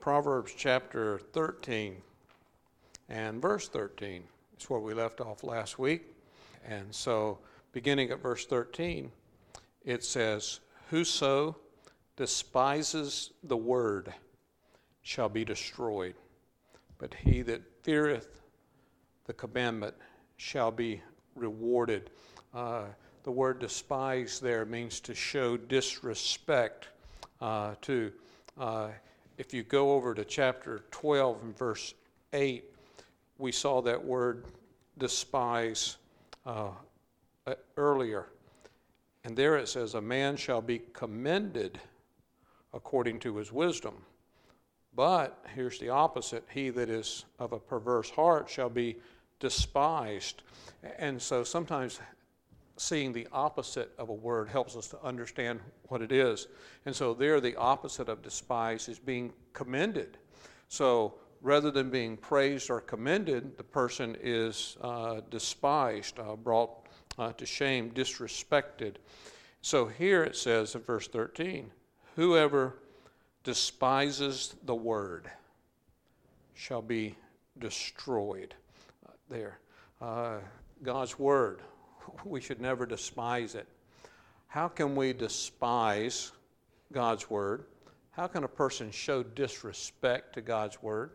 Proverbs chapter 13 and verse 13. It's where we left off last week. And so, beginning at verse 13, it says, "Whoso despises the word shall be destroyed, but he that feareth the commandment shall be rewarded." The word despise there means to show disrespect to. If you go over to chapter 12 and verse 8, we saw that word despise earlier. And there it says, "A man shall be commended according to his wisdom. But," here's the opposite, "he that is of a perverse heart shall be despised." And so sometimes seeing the opposite of a word helps us to understand what it is. And so there the opposite of despise is being commended. So rather than being praised or commended, the person is despised, brought to shame, disrespected. So here it says in verse 13, "Whoever despises the word shall be destroyed." There. God's word, we should never despise it. How can we despise God's word? How can a person show disrespect to God's word?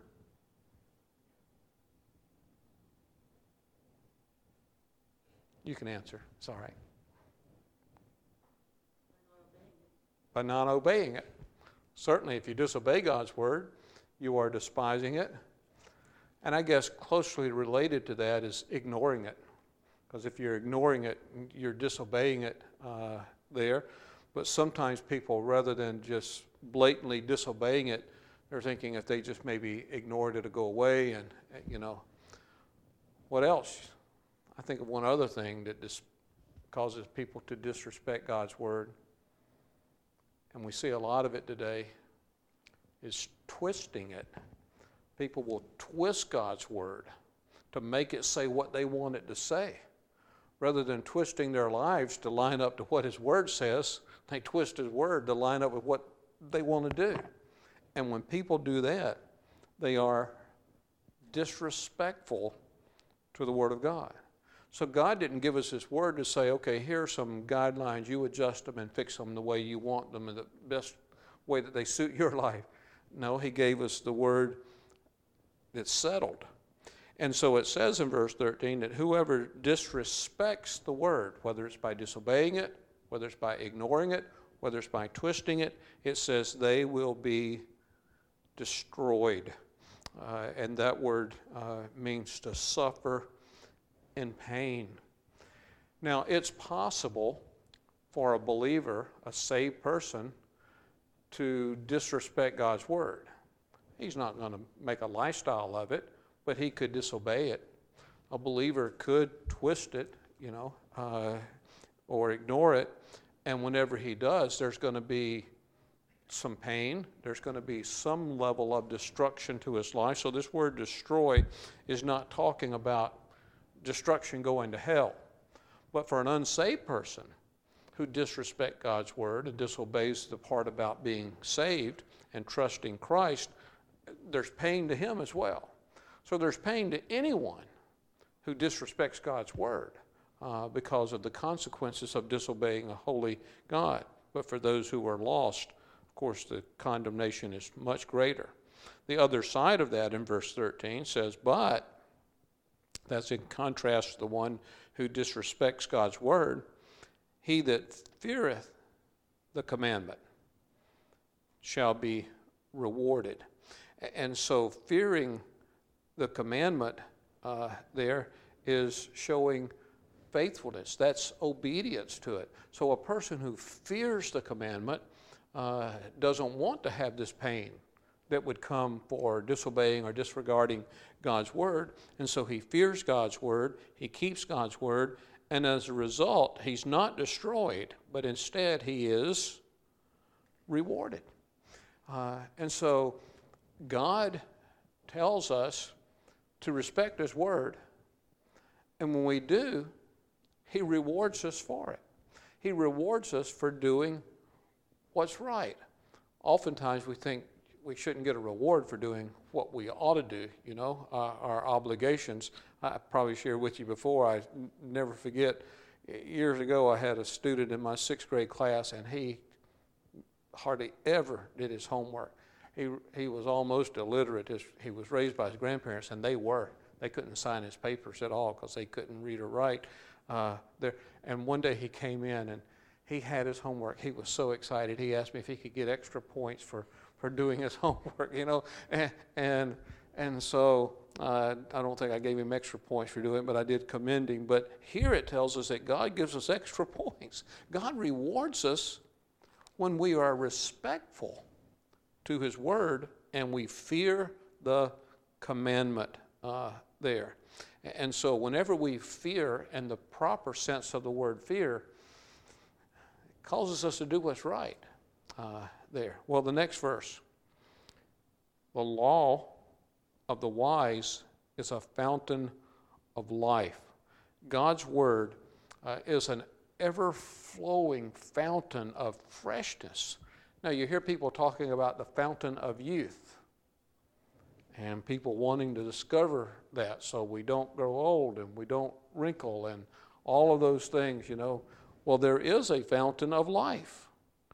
You can answer. It's all right. By not obeying it. Certainly, if you disobey God's word, you are despising it. And I guess closely related to that is ignoring it. Because if you're ignoring it, you're disobeying it there. But sometimes people, rather than just blatantly disobeying it, they're thinking if they just maybe ignored it, it'll go away. And, what else? I think of one other thing that causes people to disrespect God's word, and we see a lot of it today, is twisting it. People will twist God's word to make it say what they want it to say. Rather than twisting their lives to line up to what His word says, they twist His word to line up with what they want to do. And when people do that, they are disrespectful to the Word of God. So God didn't give us His word to say, okay, here are some guidelines, you adjust them and fix them the way you want them in the best way that they suit your life. No, He gave us the word that's settled. And so it says in verse 13 that whoever disrespects the word, whether it's by disobeying it, whether it's by ignoring it, whether it's by twisting it, it says they will be destroyed. And that word means to suffer in pain. Now, it's possible for a believer, a saved person, to disrespect God's word. He's not going to make a lifestyle of it, but he could disobey it. A believer could twist it, or ignore it, and whenever he does, there's going to be some pain. There's going to be some level of destruction to his life. So this word destroy is not talking about destruction going to hell. But for an unsaved person who disrespects God's word and disobeys the part about being saved and trusting Christ, there's pain to him as well. So there's pain to anyone who disrespects God's word because of the consequences of disobeying a holy God. But for those who are lost, of course, the condemnation is much greater. The other side of that in verse 13 says, "But," that's in contrast to the one who disrespects God's word, "he that feareth the commandment shall be rewarded." And so fearing the commandment there is showing faithfulness. That's obedience to it. So a person who fears the commandment doesn't want to have this pain that would come for disobeying or disregarding God's word. And so he fears God's word, he keeps God's word, and as a result, he's not destroyed, but instead he is rewarded. And so God tells us to respect His word, and when we do, He rewards us for it. He rewards us for doing what's right. Oftentimes we think, we shouldn't get a reward for doing what we ought to do, you know, our obligations. I probably shared with you before, I never forget, years ago I had a student in my 6th grade class, and he hardly ever did his homework. He was almost illiterate. He was raised by his grandparents, and they couldn't sign his papers at all because they couldn't read or write. And one day he came in, and he had his homework. He was so excited. He asked me if he could get extra points for doing his homework, you know. And so I don't think I gave him extra points for doing it, but I did commend him. But here it tells us that God gives us extra points. God rewards us when we are respectful to His Word and we fear the commandment there. And so whenever we fear, in the proper sense of the word fear, it causes us to do what's right there. Well, the next verse. The law of the wise is a fountain of life. God's Word is an ever-flowing fountain of freshness. Now, you hear people talking about the fountain of youth, and people wanting to discover that so we don't grow old and we don't wrinkle and all of those things, you know. Well, there is a fountain of life,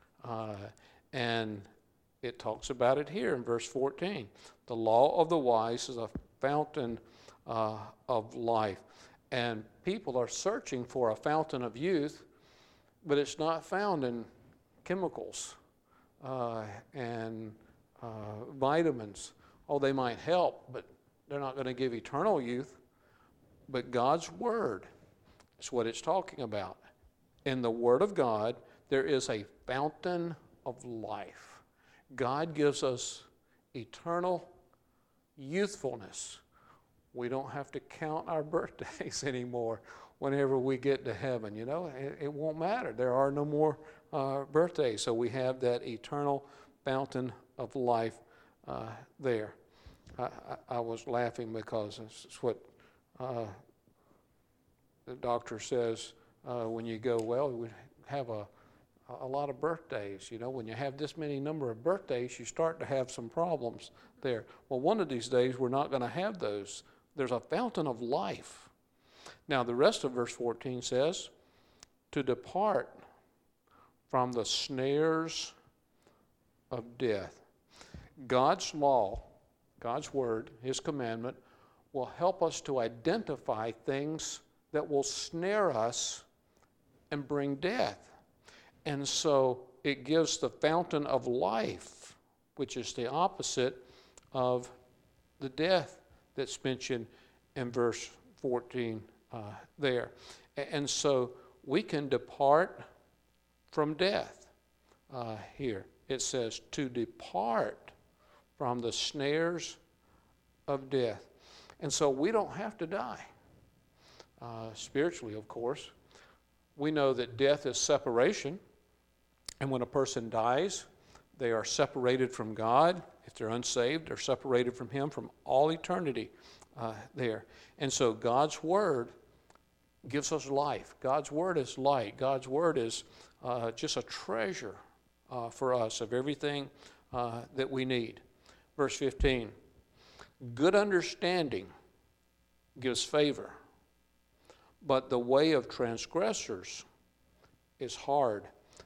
and it talks about it here in verse 14. The law of the wise is a fountain of life. And people are searching for a fountain of youth, but it's not found in chemicals and vitamins. Oh, they might help, but they're not going to give eternal youth. But God's Word is what it's talking about. In the Word of God, there is a fountain of life. God gives us eternal youthfulness. We don't have to count our birthdays anymore whenever we get to heaven. You know, it won't matter. There are no more birthdays. So we have that eternal fountain of life there. I was laughing because it's what the doctor says when you go, well, we have a lot of birthdays. You know, when you have this many number of birthdays, you start to have some problems there. Well, one of these days, we're not going to have those. There's a fountain of life. Now, the rest of verse 14 says, to depart from the snares of death. God's law, God's Word, His commandment, will help us to identify things that will snare us and bring death. And so it gives the fountain of life, which is the opposite of the death that's mentioned in verse 14 there. And so we can depart from death here. It says to depart from the snares of death. And so we don't have to die. Spiritually, of course. We know that death is separation. And when a person dies, they are separated from God. If they're unsaved, they're separated from Him from all eternity there. And so God's Word gives us life. God's Word is light. God's Word is just a treasure for us of everything that we need. Verse 15, good understanding gives favor, but the way of transgressors is hard.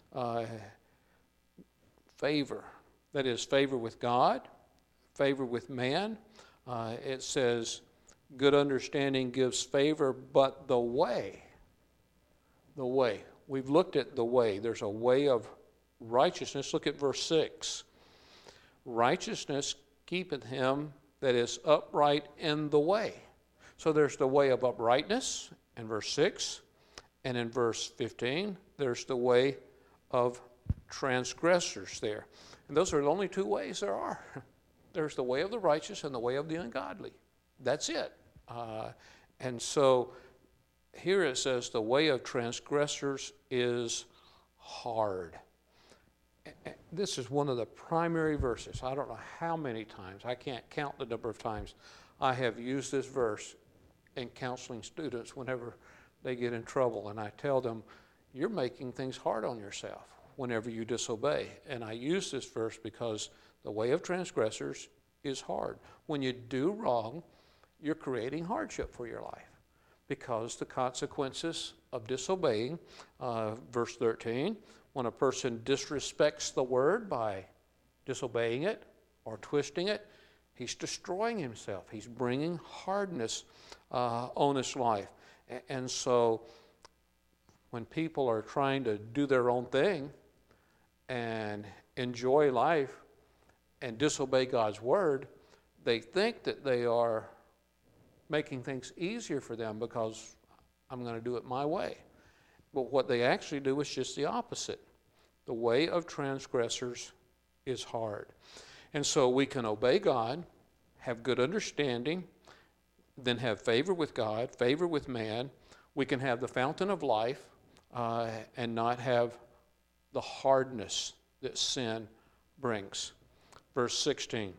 Favor, that is favor with God, favor with man. It says good understanding gives favor, but the way, we've looked at the way. There's a way of righteousness. Look at verse 6. Righteousness keepeth him that is upright in the way. So there's the way of uprightness in verse 6, and in verse 15, there's the way of transgressors there. And those are the only two ways there are. There's the way of the righteous and the way of the ungodly. That's it. And so here it says the way of transgressors is hard. This is one of the primary verses. I don't know how many times, I can't count the number of times I have used this verse in counseling students whenever they get in trouble. And I tell them, you're making things hard on yourself whenever you disobey. And I use this verse because The way of transgressors is hard. When you do wrong, you're creating hardship for your life because the consequences of disobeying, verse 13, when a person disrespects the word by disobeying it or twisting it, he's destroying himself. He's bringing hardness on his life. And so when people are trying to do their own thing and enjoy life and disobey God's word, they think that they are making things easier for them because I'm going to do it my way. But what they actually do is just the opposite. The way of transgressors is hard. And so we can obey God, have good understanding, then have favor with God, favor with man. We can have the fountain of life and not have the hardness that sin brings. Verse 16,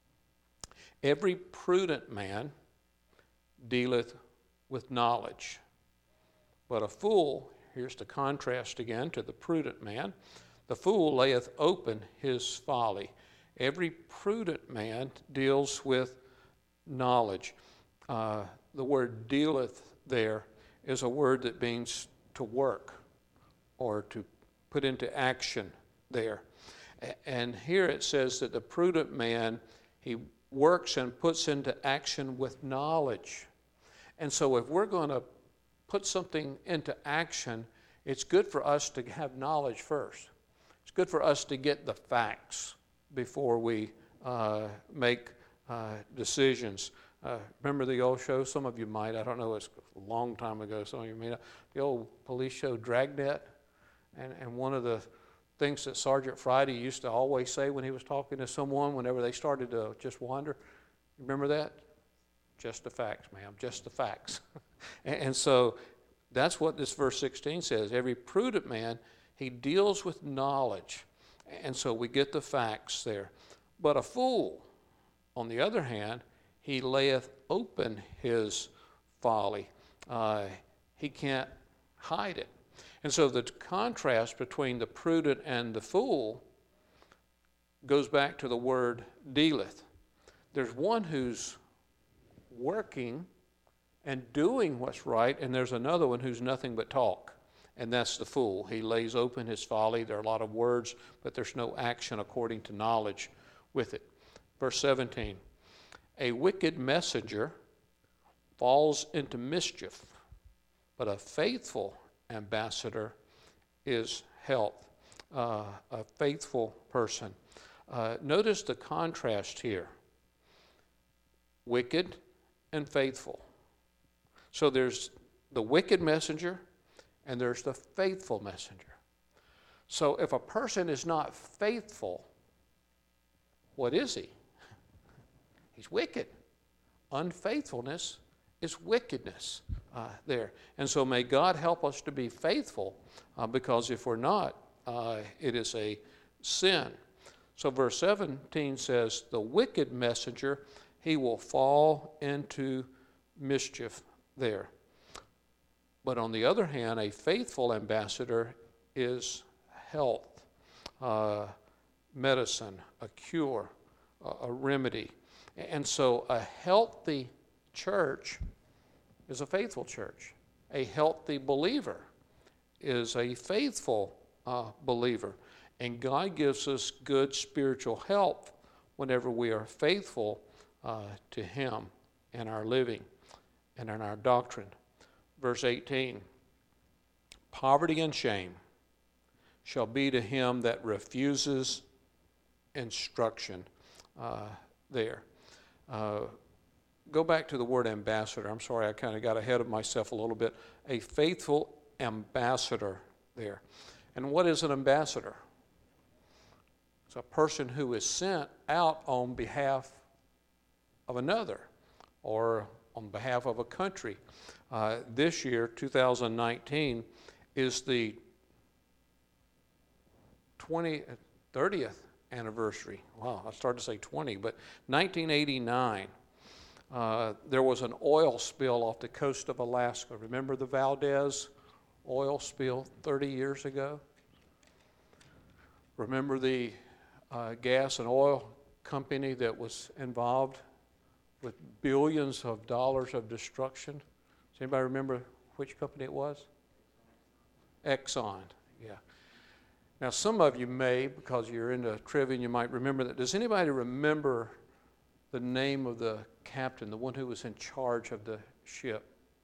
every prudent man dealeth with knowledge, but a fool, here's the contrast again to the prudent man, the fool layeth open his folly. Every prudent man deals with knowledge. The word dealeth there is a word that means to work or to put into action there. And here it says that the prudent man, he works and puts into action with knowledge. And so if we're going to put something into action, it's good for us to have knowledge first. It's good for us to get the facts before we make decisions. Remember the old show? Some of you might. I don't know. It's a long time ago. Some of you may not. The old police show Dragnet. And one of the things that Sergeant Friday used to always say when he was talking to someone whenever they started to just wander, remember that? Just the facts, ma'am, just the facts. And so that's what this verse 16 says. Every prudent man, he deals with knowledge. And so we get the facts there. But a fool, on the other hand, he layeth open his folly. He can't hide it. And so the contrast between the prudent and the fool goes back to the word dealeth. There's one who's working and doing what's right, and there's another one who's nothing but talk, and that's the fool. He lays open his folly. There are a lot of words, but there's no action according to knowledge with it. Verse 17, a wicked messenger falls into mischief, but a faithful ambassador is health. A faithful person. Notice the contrast here. Wicked and faithful. So there's the wicked messenger and there's the faithful messenger. So if a person is not faithful, what is he? He's wicked. Unfaithfulness is wickedness there. And so may God help us to be faithful because if we're not, it is a sin. So verse 17 says, the wicked messenger, he will fall into mischief there. But on the other hand, a faithful ambassador is health, medicine, a cure, a remedy. And so a healthy church is a faithful church. A healthy believer is a faithful believer. And God gives us good spiritual health whenever we are faithful to Him in our living and in our doctrine. Verse 18, poverty and shame shall be to him that refuses instruction there. Go back to the word ambassador. I'm sorry, I kind of got ahead of myself a little bit. A faithful ambassador there. And what is an ambassador? It's a person who is sent out on behalf of another or on behalf of a country. This year, 2019, is the 30th anniversary. Wow, I started to say 20, but 1989. There was an oil spill off the coast of Alaska. Remember the Valdez oil spill 30 years ago? Remember the gas and oil company that was involved with billions of dollars of destruction. Does anybody remember which company it was? Exxon, yeah. Now, some of you may, because you're into trivia, you might remember that. Does anybody remember the name of the captain, the one who was in charge of the ship?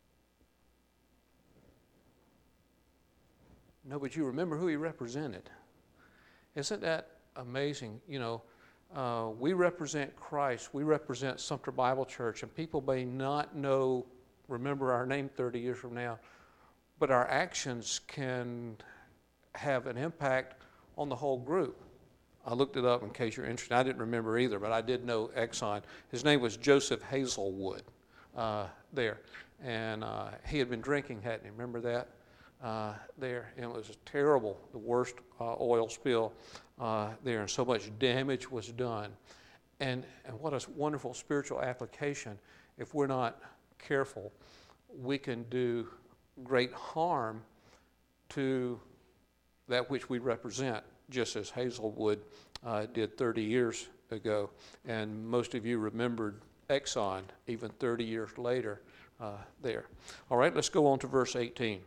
No, but you remember who he represented. Isn't that amazing? You know, we represent Christ. We represent Sumter Bible Church, and people may not remember our name 30 years from now, but our actions can have an impact on the whole group. I looked it up in case you're interested. I didn't remember either, but I did know Exxon. His name was Joseph Hazelwood there. And he had been drinking, hadn't he? Remember that? There. And it was terrible, the worst oil spill there. And so much damage was done. And what a wonderful spiritual application. If we're not careful, we can do great harm to that which we represent, just as Hazelwood did 30 years ago. And most of you remembered Exxon even 30 years later there. All right, let's go on to verse 18.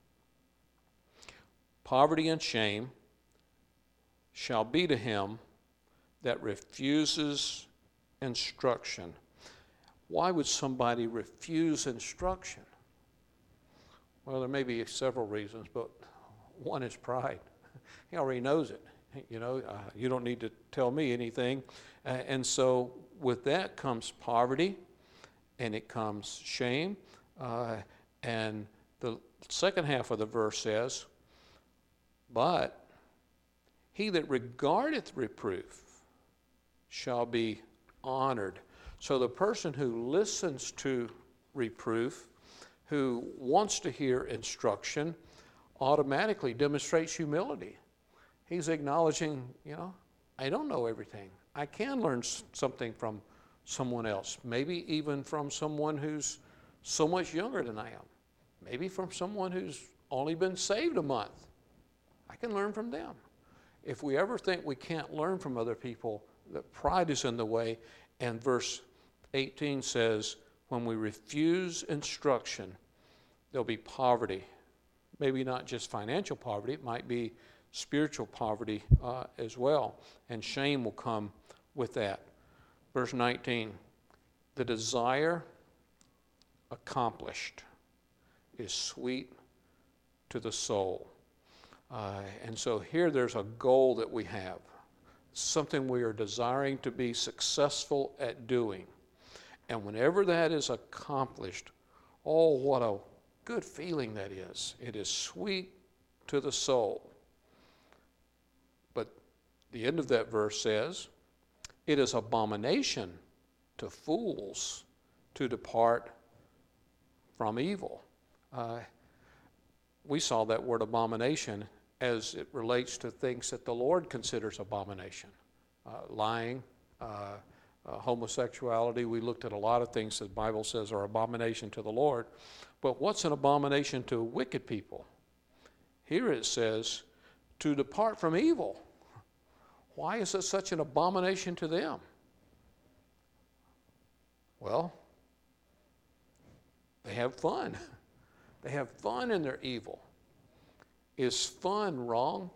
Poverty and shame shall be to him that refuses instruction. Why would somebody refuse instruction? Well, there may be several reasons, but one is pride. He already knows it. You know, you don't need to tell me anything. And so with that comes poverty, and it comes shame. And the second half of the verse says, but he that regardeth reproof shall be honored. So the person who listens to reproof, who wants to hear instruction, automatically demonstrates humility. He's acknowledging, you know, I don't know everything. I can learn something from someone else, maybe even from someone who's so much younger than I am, maybe from someone who's only been saved a month. I can learn from them. If we ever think we can't learn from other people, that pride is in the way. And verse 18 says, when we refuse instruction, there'll be poverty. Maybe not just financial poverty, it might be spiritual poverty as well. And shame will come with that. Verse 19, the desire accomplished is sweet to the soul. And so here there's a goal that we have, something we are desiring to be successful at doing. And whenever that is accomplished, oh, what a good feeling that is. It is sweet to the soul. But the end of that verse says, it is abomination to fools to depart from evil. We saw that word abomination as it relates to things that the Lord considers abomination. Lying, homosexuality. We looked at a lot of things that the Bible says are abomination to the Lord. But what's an abomination to wicked people? Here it says, to depart from evil. Why is it such an abomination to them? Well, they have fun. They have fun in their evil. Is fun wrong?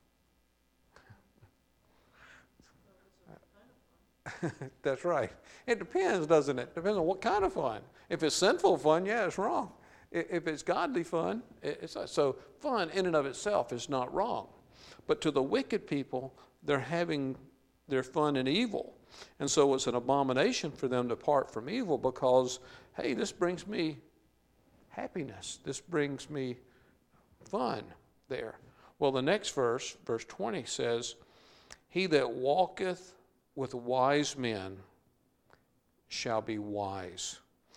That's right. It depends, doesn't it? Depends on what kind of fun. If it's sinful fun, yeah, it's wrong. If it's godly fun, it's not. So fun in and of itself is not wrong. But to the wicked people, they're having their fun in evil. And so it's an abomination for them to depart from evil because, hey, this brings me happiness. This brings me fun there. Well, the next verse, verse 20 says, he that walketh with wise men shall be wise.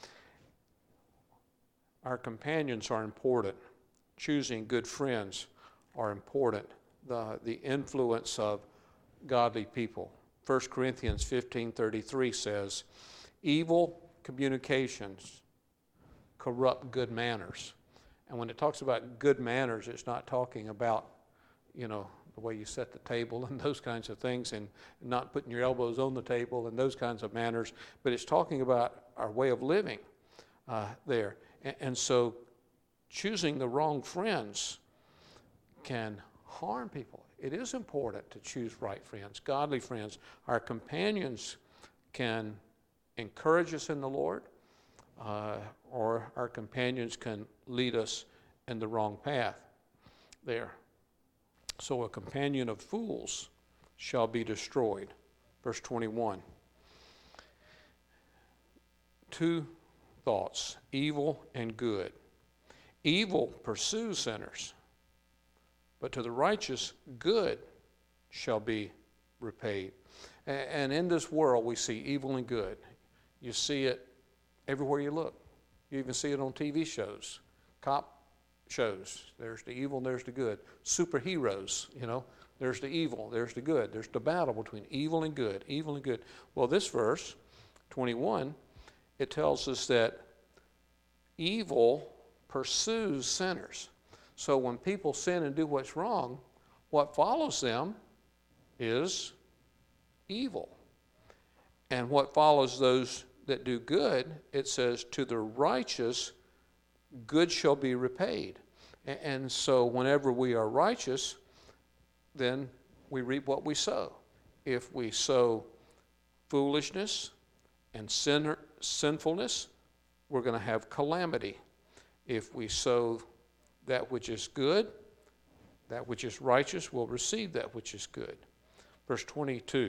Our companions are important. Choosing good friends are important. The influence of godly people. 1 Corinthians 15:33 says, evil communications corrupt good manners. And when it talks about good manners, it's not talking about, the way you set the table and those kinds of things, and not putting your elbows on the table and those kinds of manners, but it's talking about our way of living there. And so choosing the wrong friends can harm people. It is important to choose right friends, godly friends. Our companions can encourage us in the Lord, or our companions can lead us in the wrong path there. So a companion of fools shall be destroyed. Verse 21. Two thoughts, evil and good. Evil pursues sinners, but to the righteous, good shall be repaid. And in this world, we see evil and good. You see it everywhere you look. You even see it on TV shows, cop shows. There's the evil and there's the good. Superheroes, there's the evil, there's the good. There's the battle between evil and good, evil and good. Well, this verse, 21, it tells us that evil pursues sinners. So when people sin and do what's wrong, what follows them is evil. And what follows those that do good, it says, to the righteous, good shall be repaid. And so whenever we are righteous, then we reap what we sow. If we sow foolishness and sinfulness, we're going to have calamity. If we sow that which is good, that which is righteous will receive that which is good. Verse 22,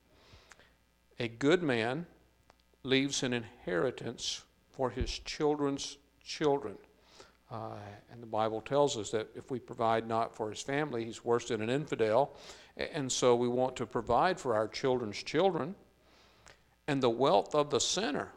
a good man leaves an inheritance for his children's children. And the Bible tells us that if we provide not for his family, he's worse than an infidel. And so we want to provide for our children's children. And the wealth of the sinner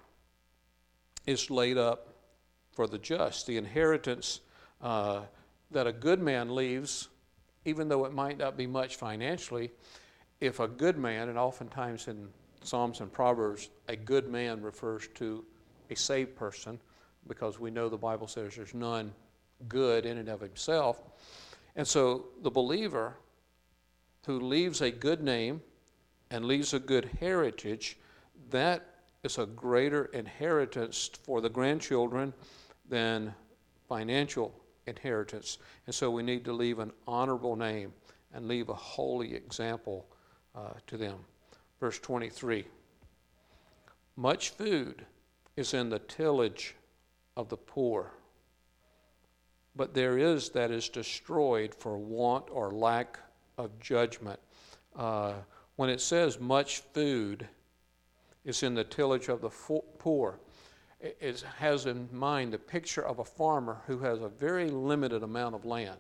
is laid up for the just. The inheritance that a good man leaves, even though it might not be much financially, if a good man, and oftentimes in Psalms and Proverbs, a good man refers to a saved person, because we know the Bible says there's none good in and of himself. And so the believer who leaves a good name and leaves a good heritage, that is a greater inheritance for the grandchildren than financial inheritance. And so we need to leave an honorable name and leave a holy example to them. Verse 23, much food is in the tillage of the poor, but there is that is destroyed for want or lack of judgment. When it says much food is in the tillage of the poor, it has in mind the picture of a farmer who has a very limited amount of land.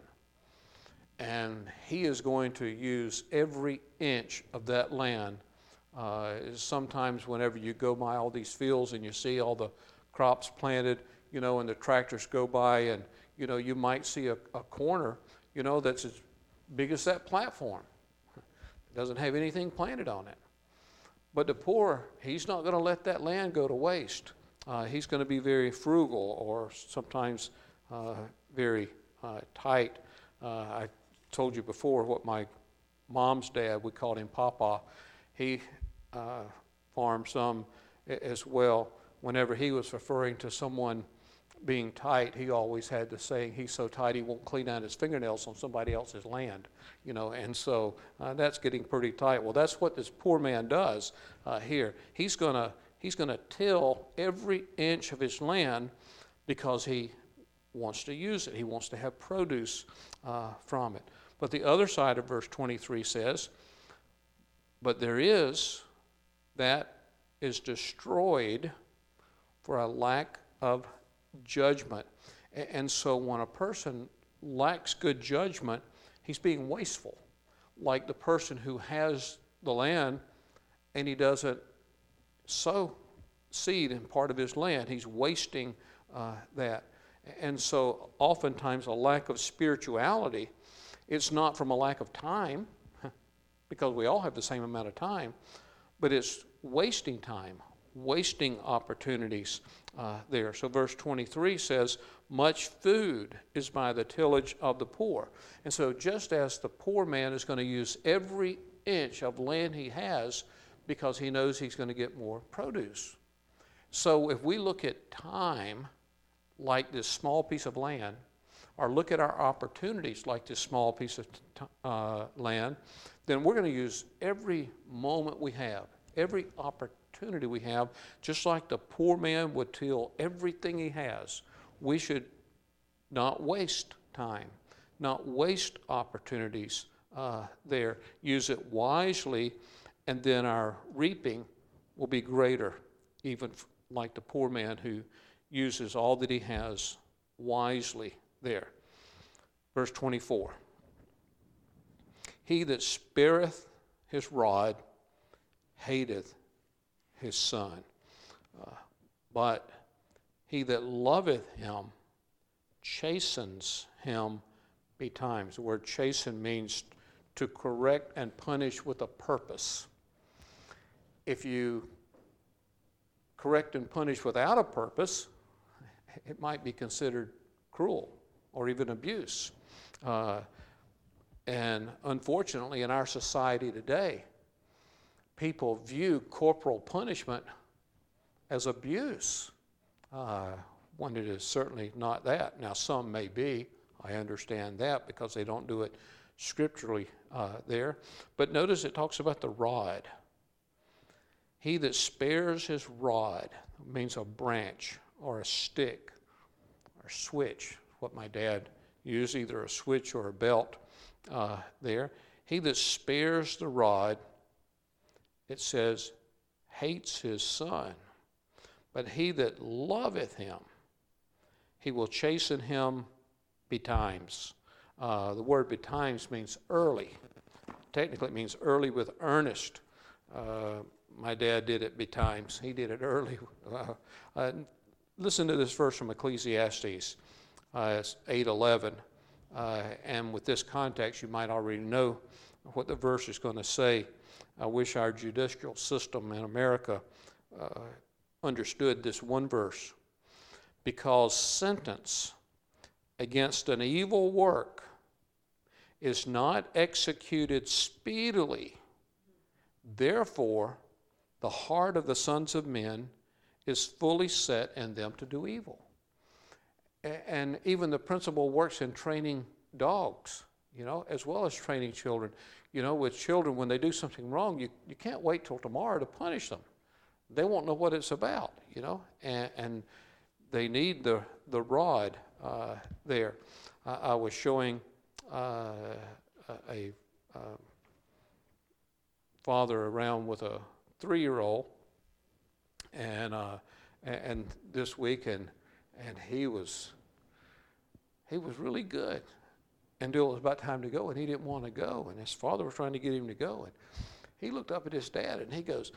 And he is going to use every inch of that land. Sometimes whenever you go by all these fields and you see all the crops planted, and the tractors go by, and, you might see a corner, that's as big as that platform. It doesn't have anything planted on it. But the poor, he's not going to let that land go to waste. He's going to be very frugal, or sometimes very tight. I told you before what my mom's dad, we called him Papa. He farmed some as well. Whenever he was referring to someone being tight, he always had the saying, he's so tight he won't clean out his fingernails on somebody else's land, and so that's getting pretty tight. Well, that's what this poor man does here. He's going to till every inch of his land because he wants to use it. He wants to have produce from it. But the other side of verse 23 says, but there is that is destroyed for a lack of judgment. And so when a person lacks good judgment, he's being wasteful. Like the person who has the land and he doesn't sow seed in part of his land, he's wasting that. And so oftentimes a lack of spirituality, it's not from a lack of time, because we all have the same amount of time, but it's wasting time wasting opportunities there. So verse 23 says, much food is by the tillage of the poor. And so just as the poor man is going to use every inch of land he has because he knows he's going to get more produce. So if we look at time like this small piece of land, or look at our opportunities like this small piece of land, then we're going to use every moment we have, every opportunity we have, just like the poor man would till everything he has. We should not waste time, not waste opportunities there. Use it wisely, and then our reaping will be greater, even like the poor man who uses all that he has wisely there. Verse 24. He that spareth his rod hateth his son, but he that loveth him chastens him betimes. The word chasten means to correct and punish with a purpose. If you correct and punish without a purpose, it might be considered cruel or even abuse. And unfortunately, in our society today, people view corporal punishment as abuse, when it is certainly not that. Now, some may be. I understand that because they don't do it scripturally there. But notice it talks about the rod. He that spares his rod means a branch or a stick or switch, what my dad used, either a switch or a belt there. He that spares the rod, it says, hates his son. But he that loveth him, he will chasten him betimes. The word betimes means early. Technically it means early with earnest. My dad did it betimes. He did it early. Listen to this verse from Ecclesiastes. It's 8:11. And with this context, you might already know what the verse is going to say. I wish our judicial system in America understood this one verse. Because sentence against an evil work is not executed speedily, therefore the heart of the sons of men is fully set in them to do evil. And even the principle works in training dogs, as well as training children. With children, when they do something wrong, you can't wait till tomorrow to punish them. They won't know what it's about, and they need the rod there. I was showing a father around with a 3-year-old, and this week, and he was really good. And it was about time to go, and he didn't want to go, and his father was trying to get him to go, and he looked up at his dad, and he goes,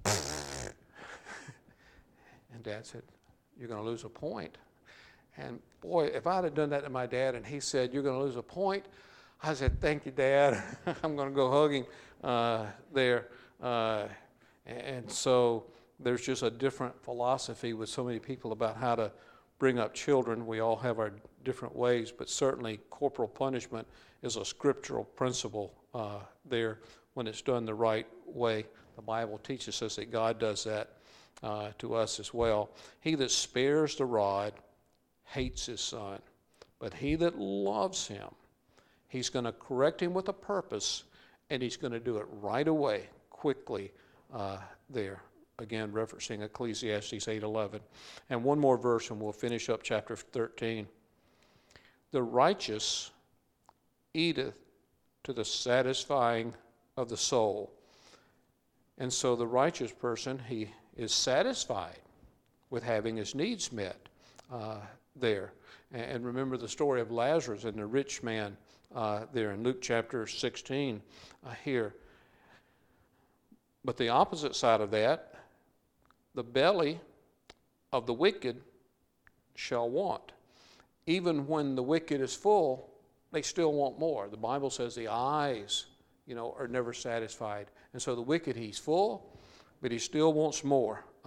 and Dad said, "You're going to lose a point." And boy, if I'd have done that to my dad, and he said, "You're going to lose a point," I said, "Thank you, Dad." I'm going to go hug him there. And so there's just a different philosophy with so many people about how to bring up children. We all have our different ways, but certainly corporal punishment is a scriptural principle there when it's done the right way. The Bible teaches us that God does that to us as well. He that spares the rod hates his son, but he that loves him, he's going to correct him with a purpose, and he's going to do it right away, quickly there. Again, referencing Ecclesiastes 8:11. And one more verse, and we'll finish up chapter 13. The righteous eateth to the satisfying of the soul. And so the righteous person, he is satisfied with having his needs met there. And remember the story of Lazarus and the rich man there in Luke chapter 16 here. But the opposite side of that, the belly of the wicked shall want. Even when the wicked is full, they still want more. The Bible says the eyes, are never satisfied. And so the wicked, he's full, but he still wants more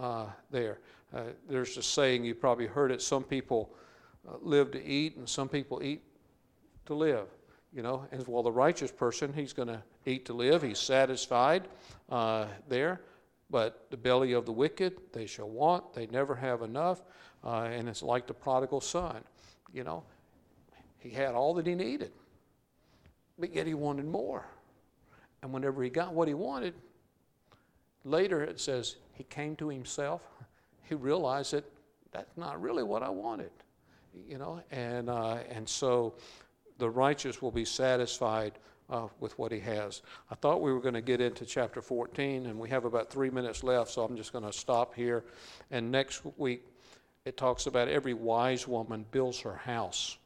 there. There's a saying, you probably heard it, some people live to eat and some people eat to live. And the righteous person, he's going to eat to live. He's satisfied there. But the belly of the wicked, they shall want. They never have enough. And it's like the prodigal son. He had all that he needed, but yet he wanted more. And whenever he got what he wanted, later it says he came to himself. He realized that that's not really what I wanted. And so the righteous will be satisfied with what he has. I thought we were going to get into chapter 14, and we have about 3 minutes left, so I'm just going to stop here. And next week, it talks about every wise woman builds her house.